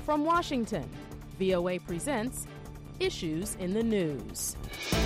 From Washington, VOA presents Issues in the News.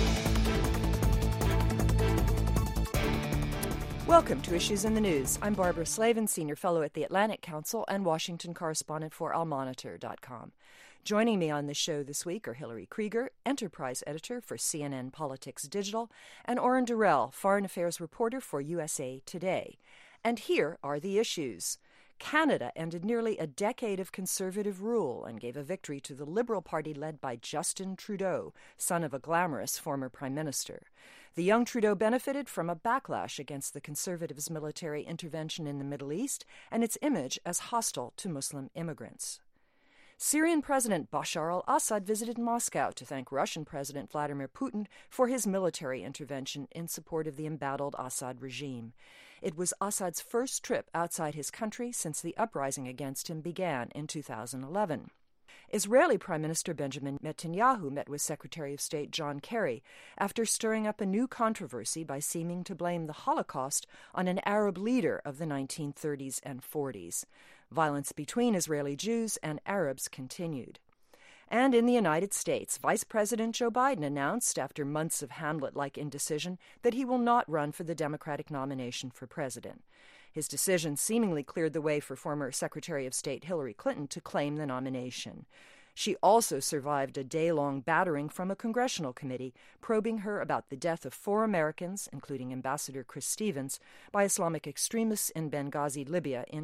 Welcome to Issues in the News. I'm Barbara Slavin, Senior Fellow at the Atlantic Council and Washington correspondent for AllMonitor.com. Joining me on the show this week are Hillary Krieger, Enterprise Editor for CNN Politics Digital, and Oren Durrell, Foreign Affairs Reporter for USA Today. And here are the issues. Canada ended nearly a decade of conservative rule and gave a victory to the Liberal Party led by Justin Trudeau, son of a glamorous former prime minister. The young Trudeau benefited from a backlash against the Conservatives' military intervention in the Middle East and its image as hostile to Muslim immigrants. Syrian President Bashar al-Assad visited Moscow to thank Russian President Vladimir Putin for his military intervention in support of the embattled Assad regime. It was Assad's first trip outside his country since the uprising against him began in 2011. Israeli Prime Minister Benjamin Netanyahu met with Secretary of State John Kerry after stirring up a new controversy by seeming to blame the Holocaust on an Arab leader of the 1930s and 40s. Violence between Israeli Jews and Arabs continued. And in the United States, Vice President Joe Biden announced, after months of Hamlet-like indecision, that he will not run for the Democratic nomination for president. His decision seemingly cleared the way for former Secretary of State Hillary Clinton to claim the nomination. She also survived a day-long battering from a congressional committee probing her about the death of 4 Americans, including Ambassador Chris Stevens, by Islamic extremists in Benghazi, Libya in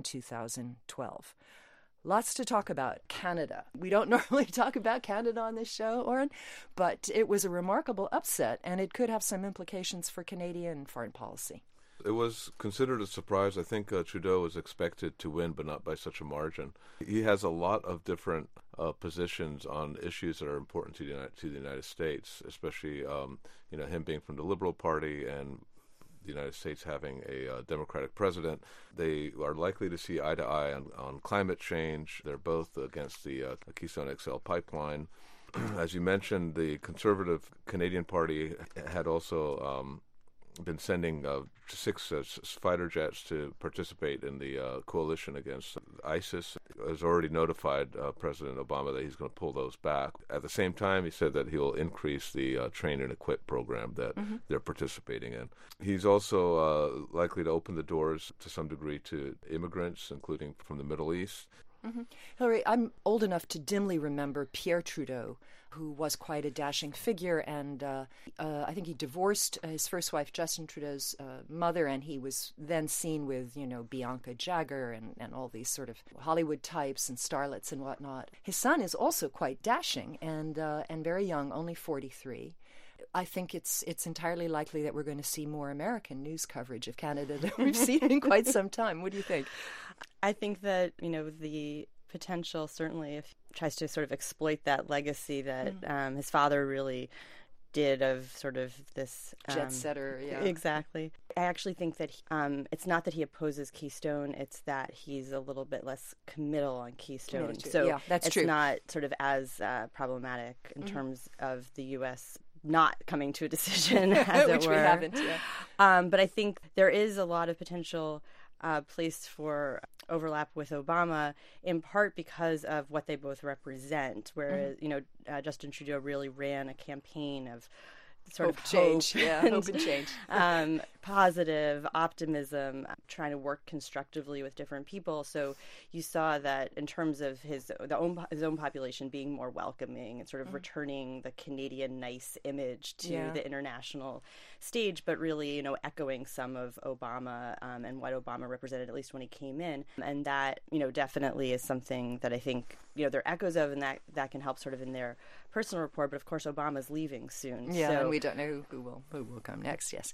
2012. Lots to talk about. Canada. We don't normally talk about Canada on this show, Oren, but it was a remarkable upset, and it could have some implications for Canadian foreign policy. It was considered a surprise. I think Trudeau was expected to win, but not by such a margin. He has a lot of different positions on issues that are important to the United States, especially him being from the Liberal Party and the United States having a Democratic president. They are likely to see eye to eye on climate change. They're both against the Keystone XL pipeline. As you mentioned, the Conservative Canadian Party had also been sending 6 fighter jets to participate in the coalition against ISIS. Has already notified President Obama that he's going to pull those back. At the same time, he said that he'll increase the train and equip program that they're participating in. He's also likely to open the doors to some degree to immigrants, including from the Middle East. Mm-hmm. Hillary, I'm old enough to dimly remember Pierre Trudeau, who was quite a dashing figure, and I think he divorced his first wife, Justin Trudeau's mother, and he was then seen with, Bianca Jagger and all these sort of Hollywood types and starlets and whatnot. His son is also quite dashing and very young, only 43. I think it's entirely likely that we're going to see more American news coverage of Canada than we've seen in quite some time. What do you think? I think that, the potential, certainly, if he tries to sort of exploit that legacy that his father really did of sort of this jet setter, yeah. Exactly. I actually think that it's not that he opposes Keystone, it's that he's a little bit less committal on Keystone. So yeah, that's true. It's not sort of as problematic in terms of the U.S. not coming to a decision, as which it were. We haven't, yeah. But I think there is a lot of potential place for overlap with Obama, in part because of what they both represent. Whereas, Justin Trudeau really ran a campaign of sort of change, hope and change, positive optimism, trying to work constructively with different people. So you saw that in terms of his own population being more welcoming and sort of returning the Canadian nice image to the international stage, but really, echoing some of Obama and what Obama represented, at least when he came in. And that, definitely is something that I think, there are echoes of, and that can help sort of in their personal rapport. But of course, Obama's leaving soon. Yeah, so. And we don't know who will come next, yes.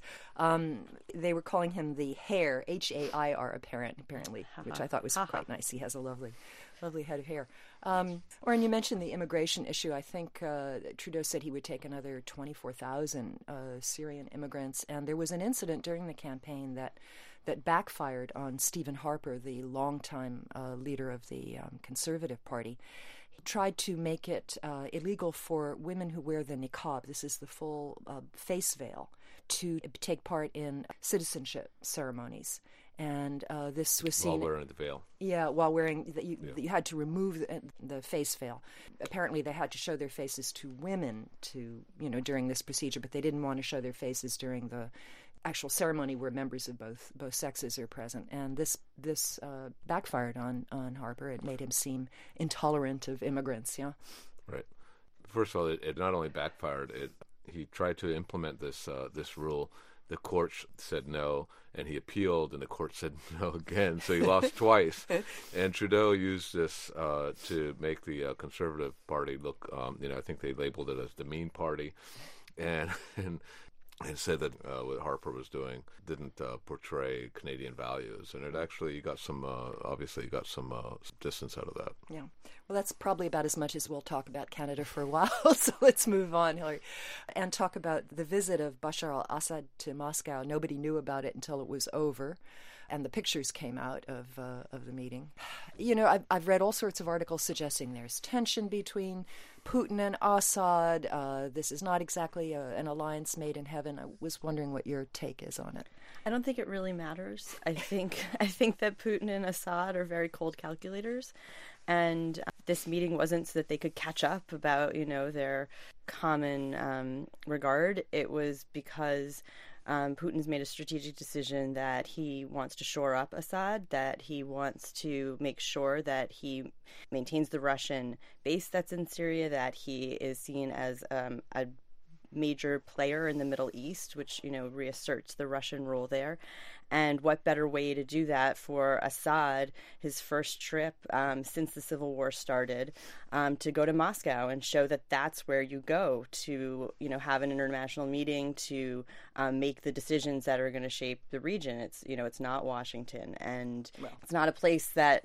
They were calling him the Hair, Hair, apparently, which I thought was quite nice. He has a lovely head of hair. Oren, you mentioned the immigration issue. I think Trudeau said he would take another 24,000 Syrian immigrants, and there was an incident during the campaign that backfired on Stephen Harper, the longtime leader of the Conservative Party. He tried to make it illegal for women who wear the niqab, this is the full face veil, to take part in citizenship ceremonies. And this was seen while wearing the veil. Yeah, while wearing you had to remove the face veil. Apparently, they had to show their faces to women during this procedure, but they didn't want to show their faces during the actual ceremony where members of both sexes are present. And this backfired on Harper. It made him seem intolerant of immigrants. Yeah, right. First of all, it not only backfired. He tried to implement this rule. The court said no, and he appealed, and the court said no again. So he lost twice. And Trudeau used this to make the Conservative Party look, I think they labeled it as the mean party, and said that what Harper was doing didn't portray Canadian values. And it actually, you got some distance out of that. Yeah. Well, that's probably about as much as we'll talk about Canada for a while. So let's move on, Hillary, and talk about the visit of Bashar al-Assad to Moscow. Nobody knew about it until it was over, and the pictures came out of the meeting. I've read all sorts of articles suggesting there's tension between Putin and Assad. This is not exactly an alliance made in heaven. I was wondering what your take is on it. I don't think it really matters. I think that Putin and Assad are very cold calculators, and this meeting wasn't so that they could catch up about their common regard. It was because Putin's made a strategic decision that he wants to shore up Assad, that he wants to make sure that he maintains the Russian base that's in Syria, that he is seen as a major player in the Middle East, which, reasserts the Russian role there. And what better way to do that for Assad, his first trip since the civil war started, to go to Moscow and show that that's where you go to, have an international meeting to make the decisions that are going to shape the region. It's not Washington, and it's not a place that,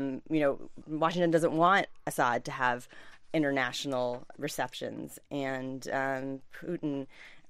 Washington doesn't want Assad to have international receptions, and Putin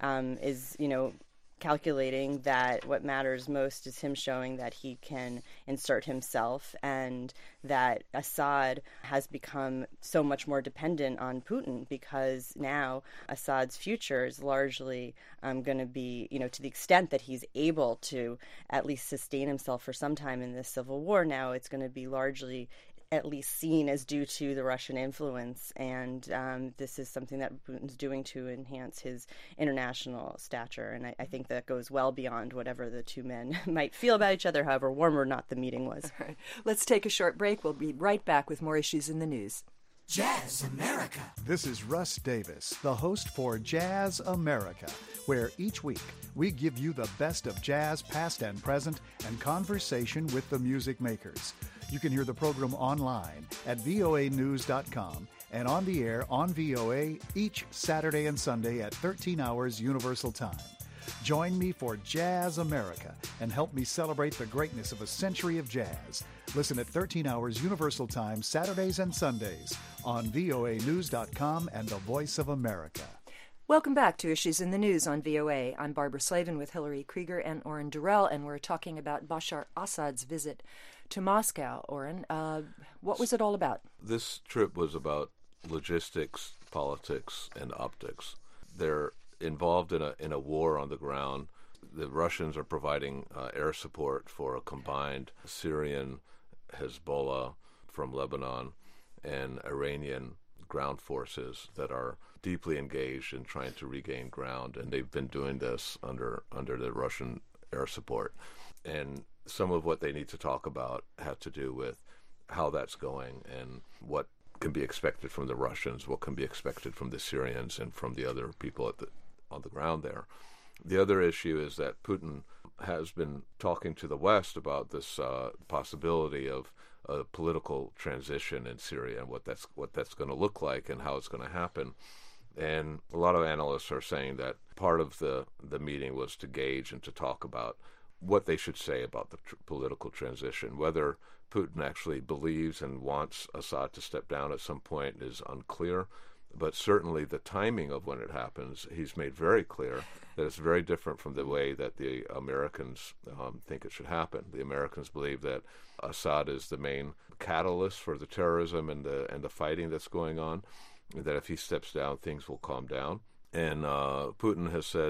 is, calculating that what matters most is him showing that he can insert himself, and that Assad has become so much more dependent on Putin because now Assad's future is largely going to be, to the extent that he's able to at least sustain himself for some time in this civil war. Now it's going to be largely at least seen as due to the Russian influence, and this is something that Putin's doing to enhance his international stature, and I think that goes well beyond whatever the two men might feel about each other, however warm or not the meeting was. All right. Let's take a short break. We'll be right back with more issues in the news. Jazz America. This is Russ Davis, the host for Jazz America, where each week we give you the best of jazz past and present and conversation with the music makers. You can hear the program online at voanews.com and on the air on VOA each Saturday and Sunday at 13 hours Universal Time. Join me for Jazz America and help me celebrate the greatness of a century of jazz. Listen at 13 hours Universal Time Saturdays and Sundays on voanews.com and the Voice of America. Welcome back to Issues in the News on VOA. I'm Barbara Slavin with Hillary Krieger and Oren Durrell, and we're talking about Bashar Assad's visit to Moscow. Oren, what was it all about? This trip was about logistics, politics, and optics. They're involved in a war on the ground. The Russians are providing air support for a combined Syrian Hezbollah from Lebanon and Iranian ground forces that are deeply engaged in trying to regain ground, and they've been doing this under the Russian air support. And some of what they need to talk about have to do with how that's going and what can be expected from the Russians, what can be expected from the Syrians and from the other people on the ground there. The other issue is that Putin has been talking to the West about this possibility of a political transition in Syria and what that's going to look like and how it's going to happen. And a lot of analysts are saying that part of the meeting was to gauge and to talk about what they should say about the political transition. Whether Putin actually believes and wants Assad to step down at some point is unclear, but certainly the timing of when it happens, he's made very clear that it's very different from the way that the Americans think it should happen. The Americans believe that Assad is the main catalyst for the terrorism and the fighting that's going on, that if he steps down, things will calm down. And Putin has said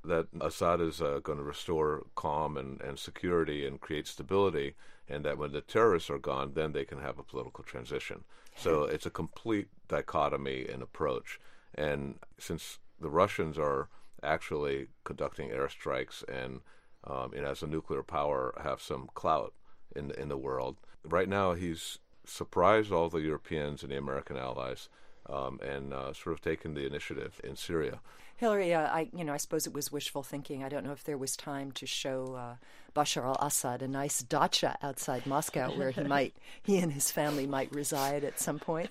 that Assad is going to restore calm and security and create stability, and that when the terrorists are gone, then they can have a political transition. So it's a complete dichotomy in approach. And since the Russians are actually conducting airstrikes and as a nuclear power have some clout in the world, right now he's surprised all the Europeans and the American allies and sort of taken the initiative in Syria. Hillary, I suppose it was wishful thinking. I don't know if there was time to show Bashar al-Assad a nice dacha outside Moscow where he and his family might reside at some point.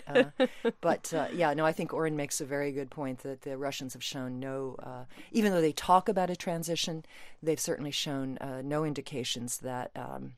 I think Oren makes a very good point that the Russians have shown even though they talk about a transition, they've certainly shown no indications that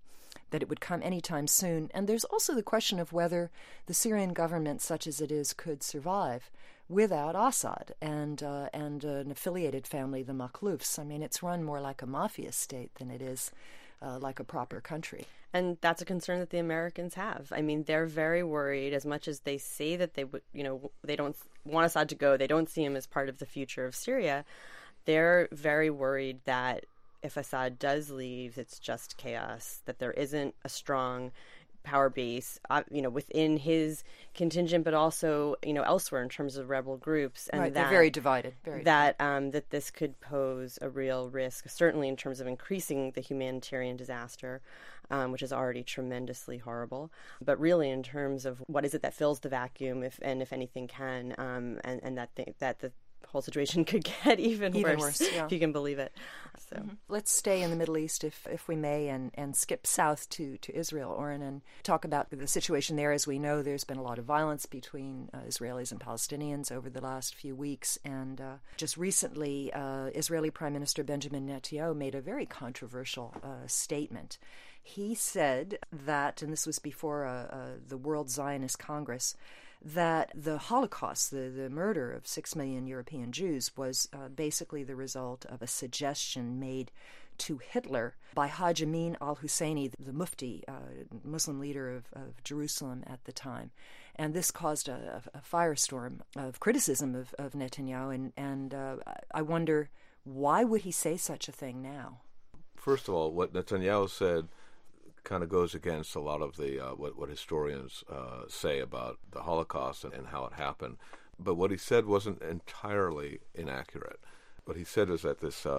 it would come anytime soon. And there's also the question of whether the Syrian government, such as it is, could survive without Assad and an affiliated family, the Makhloufs. I mean, it's run more like a mafia state than it is like a proper country. And that's a concern that the Americans have. I mean, they're very worried, as much as they say that they would, they don't want Assad to go, they don't see him as part of the future of Syria. They're very worried that if Assad does leave, it's just chaos, that there isn't a strong power base, within his contingent, but also, elsewhere in terms of rebel groups, and right, they're very divided. That this could pose a real risk, certainly in terms of increasing the humanitarian disaster, which is already tremendously horrible, but really in terms of what is it that fills the vacuum, if anything can, and that the whole situation could get even worse yeah. If you can believe it. So let's stay in the Middle East, if we may, and skip south to Israel, Oren, and talk about the situation there. As we know, there's been a lot of violence between Israelis and Palestinians over the last few weeks, and just recently, Israeli Prime Minister Benjamin Netanyahu made a very controversial statement. He said that, and this was before the World Zionist Congress, that the Holocaust, the murder of 6 million European Jews, was basically the result of a suggestion made to Hitler by Haj Amin al-Husseini, the Mufti, Muslim leader of Jerusalem at the time. And this caused a firestorm of criticism of Netanyahu, and I wonder, why would he say such a thing now? First of all, what Netanyahu said kind of goes against a lot of the what historians say about the Holocaust and how it happened. But what he said wasn't entirely inaccurate. What he said is that this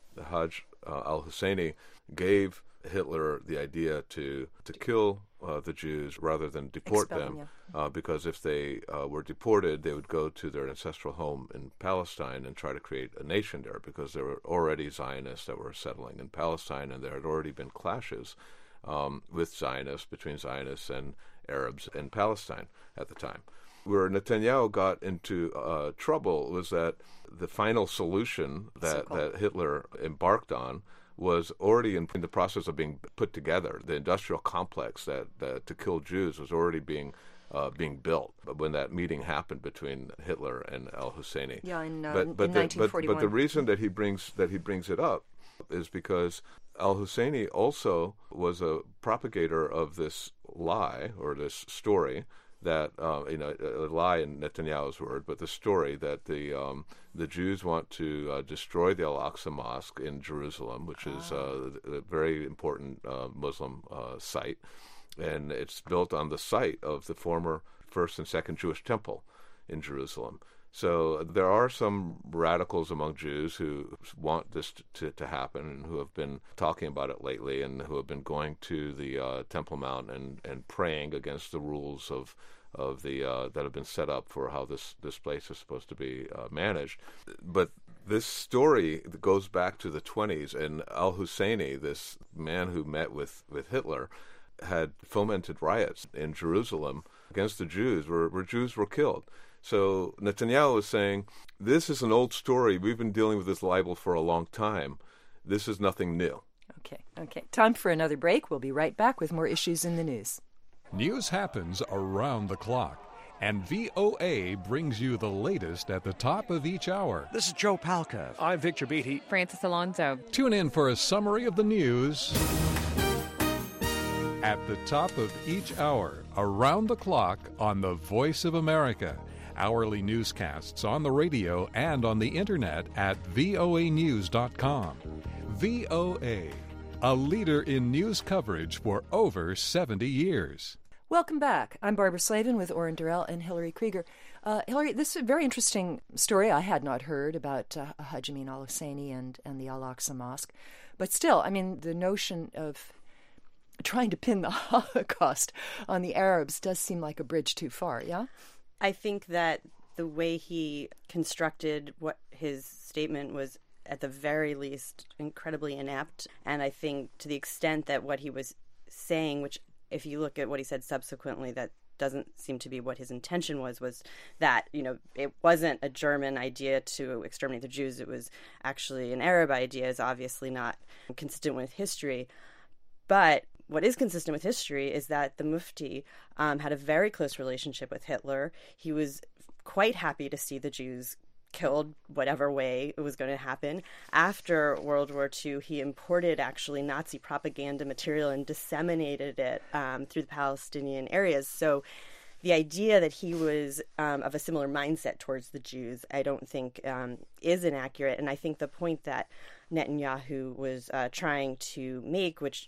Haj al-Husseini gave Hitler the idea to kill the Jews rather than deport them, because if they were deported, they would go to their ancestral home in Palestine and try to create a nation there, because there were already Zionists that were settling in Palestine, and there had already been clashes with Zionists, between Zionists and Arabs in Palestine at the time. Where Netanyahu got into trouble was that the final solution that Hitler embarked on was already in the process of being put together. The industrial complex that to kill Jews was already being built when that meeting happened between Hitler and al-Husseini. Yeah, in 1941. But the reason that he brings it up is because al-Husseini also was a propagator of this lie, or this story that a lie in Netanyahu's word, but the story that the Jews want to destroy the Al-Aqsa Mosque in Jerusalem, which is a very important Muslim site, and it's built on the site of the former First and Second Jewish Temple in Jerusalem. So there are some radicals among Jews who want this to happen, and who have been talking about it lately, and who have been going to the Temple Mount and praying against the rules of the that have been set up for how this place is supposed to be managed. But this story goes back to the 1920s, and al-Husseini, this man who met with Hitler, had fomented riots in Jerusalem against the Jews, where Jews were killed. So Netanyahu is saying, this is an old story. We've been dealing with this libel for a long time. This is nothing new. Okay. Time for another break. We'll be right back with more issues in the news. News happens around the clock, and VOA brings you the latest at the top of each hour. This is Joe Palca. I'm Victor Beatty. Francis Alonso. Tune in for a summary of the news at the top of each hour, around the clock, on the Voice of America. hourly newscasts on the radio and on the internet at voanews.com. VOA, a leader in news coverage for over 70 years. Welcome back. I'm Barbara Slavin with Oren Durrell and Hillary Krieger. Hillary, this is a very interesting story I had not heard about Haj Amin al-Husseini and the Al-Aqsa Mosque. But still, I mean, the notion of trying to pin the Holocaust on the Arabs does seem like a bridge too far, yeah? I think that the way he constructed what his statement was, at the very least, incredibly inept. And I think to the extent that what he was saying, which if you look at what he said subsequently, that doesn't seem to be what his intention was that, it wasn't a German idea to exterminate the Jews. It was actually an Arab idea, is obviously not consistent with history. But what is consistent with history is that the Mufti had a very close relationship with Hitler. He was quite happy to see the Jews killed whatever way it was going to happen. After World War II, he imported actually Nazi propaganda material and disseminated it through the Palestinian areas. So the idea that he was of a similar mindset towards the Jews, I don't think is inaccurate. And I think the point that Netanyahu was trying to make, which,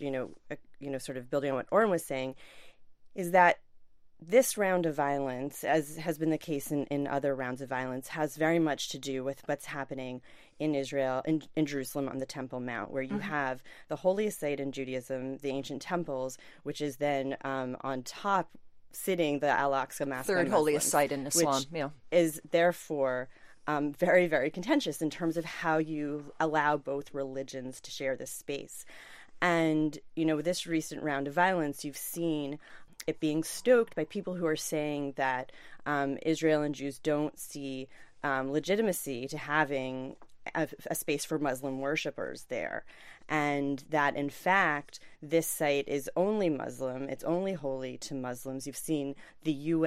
sort of building on what Oren was saying, is that this round of violence, as has been the case in other rounds of violence, has very much to do with what's happening in Israel, in Jerusalem on the Temple Mount, where you have the holiest site in Judaism, the ancient temples, which is then on top sitting the Al-Aqsa Mosque, third holiest site in Islam, which is therefore very, very contentious in terms of how you allow both religions to share this space. And, with this recent round of violence, you've seen it being stoked by people who are saying that Israel and Jews don't see legitimacy to having a space for Muslim worshippers there. And that, in fact, this site is only Muslim. It's only holy to Muslims. You've seen the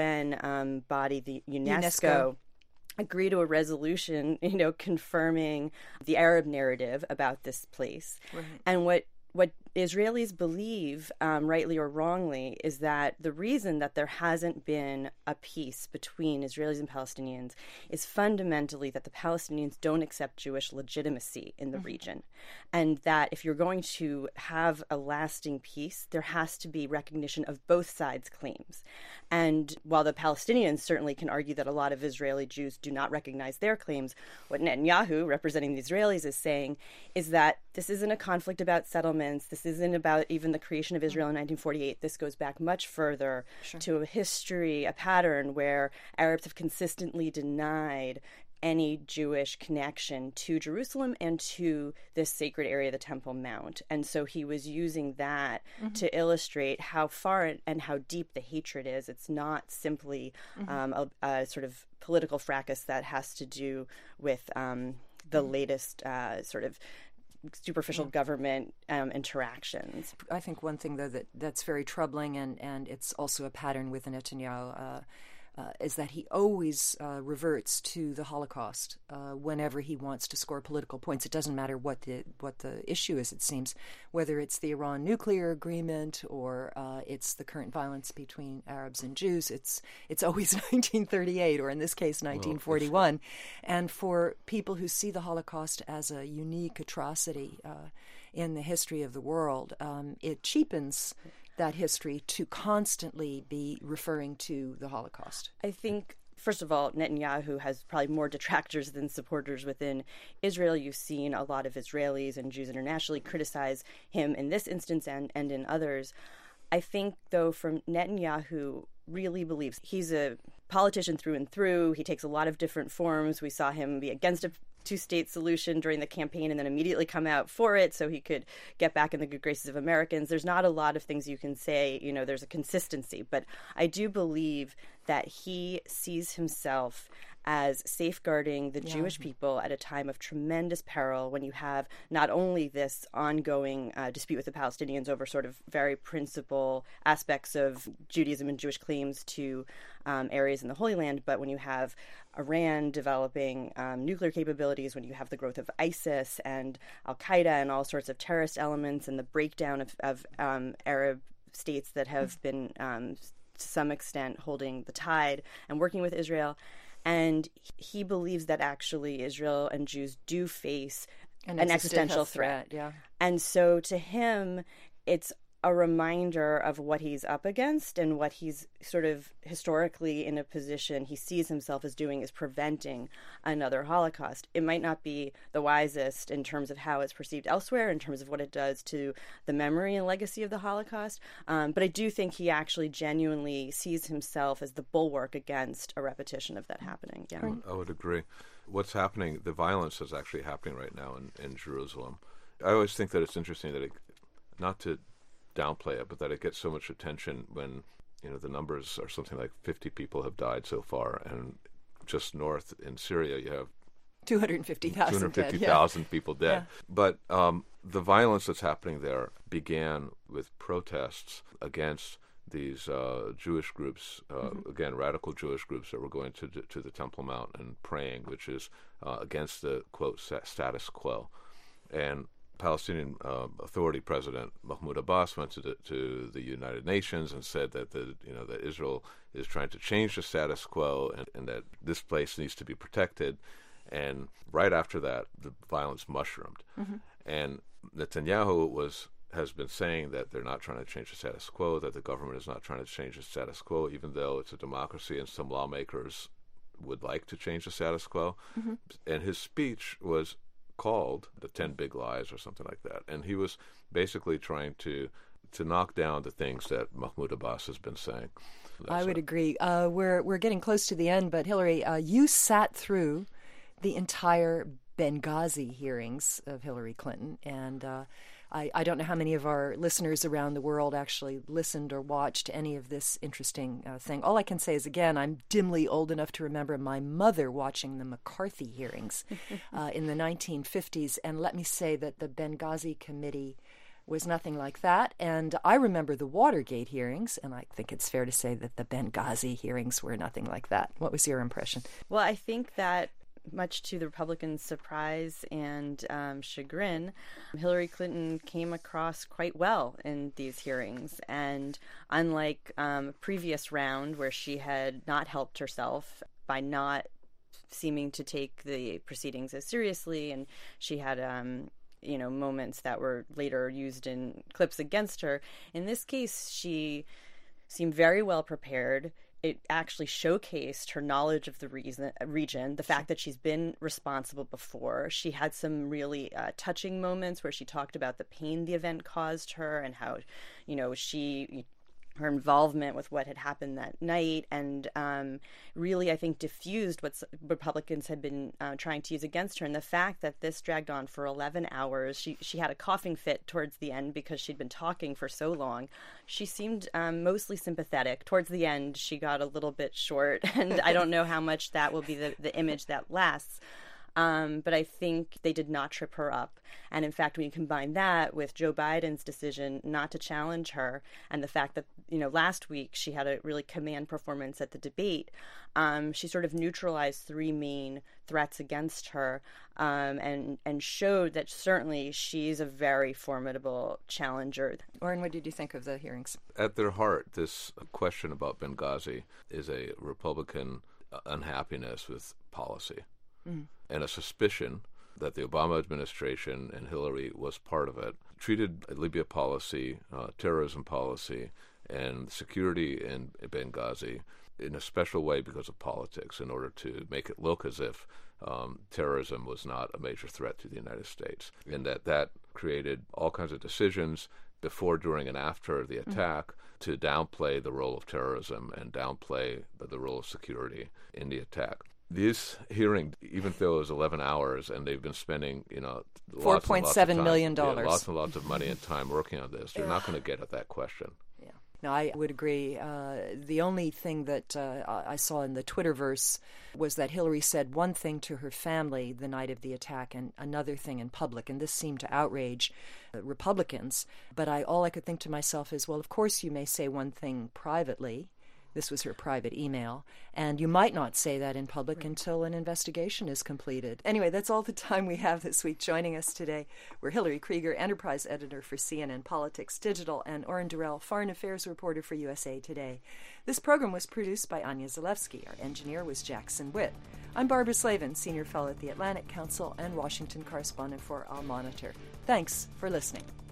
UN body, the UNESCO agree to a resolution, confirming the Arab narrative about this place. Right. And what Israelis believe, rightly or wrongly, is that the reason that there hasn't been a peace between Israelis and Palestinians is fundamentally that the Palestinians don't accept Jewish legitimacy in the region. And that if you're going to have a lasting peace, there has to be recognition of both sides' claims. And while the Palestinians certainly can argue that a lot of Israeli Jews do not recognize their claims, what Netanyahu, representing the Israelis, is saying is that this isn't a conflict about settlements. This isn't about even the creation of Israel in 1948. This goes back much further to a history, a pattern where Arabs have consistently denied any Jewish connection to Jerusalem and to this sacred area, the Temple Mount. And so he was using that to illustrate how far and how deep the hatred is. It's not simply a sort of political fracas that has to do with the latest sort of superficial government interactions. I think one thing, though, that's very troubling, and it's also a pattern with Netanyahu, is that he always reverts to the Holocaust whenever he wants to score political points. It doesn't matter what the issue is, it seems, whether it's the Iran nuclear agreement or it's the current violence between Arabs and Jews. It's always 1938, or in this case, 1941. And for people who see the Holocaust as a unique atrocity in the history of the world, it cheapens that history to constantly be referring to the Holocaust. I think, first of all, Netanyahu has probably more detractors than supporters within Israel. You've seen a lot of Israelis and Jews internationally criticize him in this instance and in others. I think, though, from Netanyahu really believes he's a politician through and through. He takes a lot of different forms. We saw him be against a two-state solution during the campaign and then immediately come out for it so he could get back in the good graces of Americans. There's not a lot of things you can say, there's a consistency, but I do believe that he sees himself as safeguarding the Jewish people at a time of tremendous peril, when you have not only this ongoing dispute with the Palestinians over sort of very principal aspects of Judaism and Jewish claims to areas in the Holy Land, but when you have Iran developing nuclear capabilities, when you have the growth of ISIS and Al-Qaeda and all sorts of terrorist elements, and the breakdown of Arab states that have been to some extent holding the tide and working with Israel. And he believes that actually Israel and Jews do face an existential threat. Yeah. And so to him, it's a reminder of what he's up against and what he's sort of historically in a position he sees himself as doing is preventing another Holocaust. It might not be the wisest in terms of how it's perceived elsewhere, in terms of what it does to the memory and legacy of the Holocaust, but I do think he actually genuinely sees himself as the bulwark against a repetition of that happening. Yeah. I would agree. What's happening, the violence is actually happening right now in Jerusalem. I always think that it's interesting that not to downplay it, but that it gets so much attention when, the numbers are something like 50 people have died so far, and just north in Syria you have 250,000 people dead. Yeah. But the violence that's happening there began with protests against these Jewish groups, again, radical Jewish groups that were going to the Temple Mount and praying, which is against the, quote, status quo. And Palestinian Authority President Mahmoud Abbas went to the United Nations and said that that Israel is trying to change the status quo and that this place needs to be protected. And right after that, the violence mushroomed. And Netanyahu has been saying that they're not trying to change the status quo, that the government is not trying to change the status quo, even though it's a democracy and some lawmakers would like to change the status quo. And his speech was called the 10 Big Lies or something like that. And he was basically trying to knock down the things that Mahmoud Abbas has been saying. I would agree. We're getting close to the end, but Hillary, you sat through the entire Benghazi hearings of Hillary Clinton, and I don't know how many of our listeners around the world actually listened or watched any of this interesting thing. All I can say is, again, I'm dimly old enough to remember my mother watching the McCarthy hearings in the 1950s, and let me say that the Benghazi Committee was nothing like that. And I remember the Watergate hearings, and I think it's fair to say that the Benghazi hearings were nothing like that. What was your impression? Well, I think that much to the Republicans' surprise and chagrin, Hillary Clinton came across quite well in these hearings. And unlike a previous round where she had not helped herself by not seeming to take the proceedings as seriously, and she had moments that were later used in clips against her, in this case she seemed very well prepared. It actually showcased her knowledge of the region, the fact that she's been responsible before. She had some really touching moments where she talked about the pain the event caused her and how, her involvement with what had happened that night, and really, I think, diffused what Republicans had been trying to use against her. And the fact that this dragged on for 11 hours, she had a coughing fit towards the end because she'd been talking for so long. She seemed mostly sympathetic. Towards the end, she got a little bit short, and I don't know how much that will be the image that lasts. But I think they did not trip her up. And in fact, when you combine that with Joe Biden's decision not to challenge her and the fact that, last week she had a really command performance at the debate, she sort of neutralized three main threats against her and showed that certainly she's a very formidable challenger. Oren, what did you think of the hearings? At their heart, this question about Benghazi is a Republican unhappiness with policy. And a suspicion that the Obama administration and Hillary was part of it, treated Libya policy, terrorism policy, and security in Benghazi in a special way because of politics, in order to make it look as if terrorism was not a major threat to the United States, and that created all kinds of decisions before, during, and after the attack to downplay the role of terrorism and downplay the role of security in the attack. This hearing, even though it was 11 hours and they've been spending, $4.7 million. Lots and lots of money and time working on this, they're not going to get at that question. Yeah. No, I would agree. The only thing that I saw in the Twitterverse was that Hillary said one thing to her family the night of the attack and another thing in public, and this seemed to outrage Republicans. But all I could think to myself is, well, of course you may say one thing privately, This was her private email, and you might not say that in public until an investigation is completed. Anyway, that's all the time we have this week. Joining us today were Hillary Krieger, enterprise editor for CNN Politics Digital, and Oren Durrell, foreign affairs reporter for USA Today. This program was produced by Anya Zalewski. Our engineer was Jackson Witt. I'm Barbara Slavin, senior fellow at the Atlantic Council and Washington correspondent for Al Monitor. Thanks for listening.